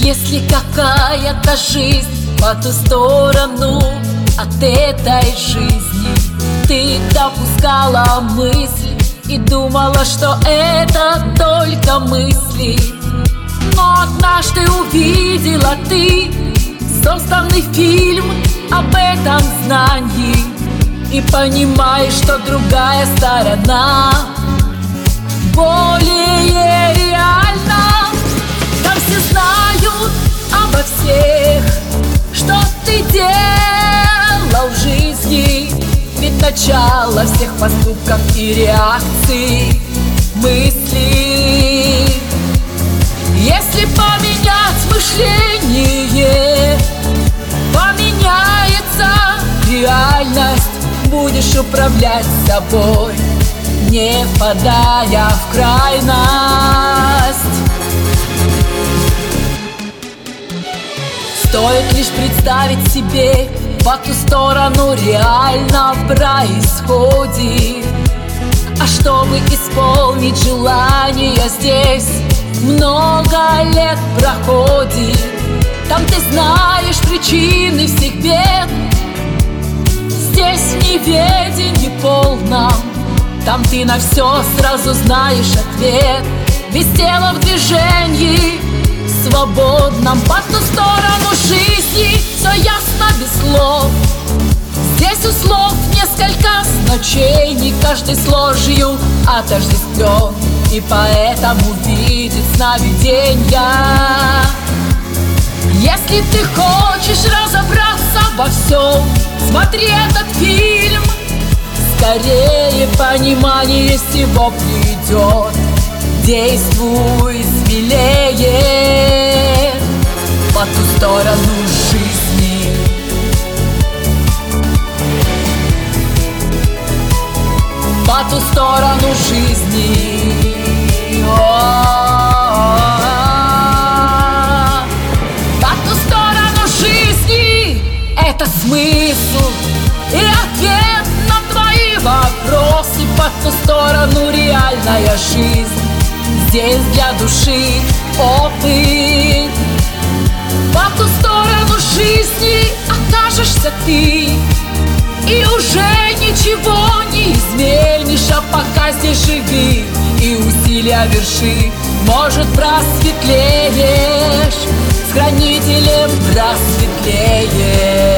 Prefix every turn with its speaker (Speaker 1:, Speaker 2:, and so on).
Speaker 1: Если какая-то жизнь по ту сторону от этой жизни, ты допускала мысли и думала, что это только мысли. Но однажды увидела ты созданный фильм об этом знании и понимаешь, что другая сторона более реальна. Там все знают обо всех, что ты делал в жизни, ведь начало всех поступков и реакций мысли. Если поменять мышление, поменяется реальность. Будешь управлять собой, не впадая в крайность. Стоит лишь представить себе по ту сторону реально происходит. А чтобы исполнить желание, здесь много лет проходит. Там ты знаешь причины всех бед, здесь в неведении полном. Там ты на все сразу знаешь ответ, без тела в движении свободном. По ту сторону жизни все ясно без слов. Здесь у слов несколько значений, каждый с ложью отождествлен, и поэтому видит сновиденья. Если ты хочешь разобраться во всем, смотри этот фильм. Скорее понимание всего придет. Действуй смелее по ту сторону жизни. По ту сторону жизни. По ту сторону жизни. Это смысл и ответ на твои вопросы. По ту сторону реальная жизнь. Здесь для души опыт. По ту сторону жизни окажешься ты, и уже ничего не изменишь. А пока здесь живи и усилия верши, может, просветлеешь, с хранителем просветлеешь.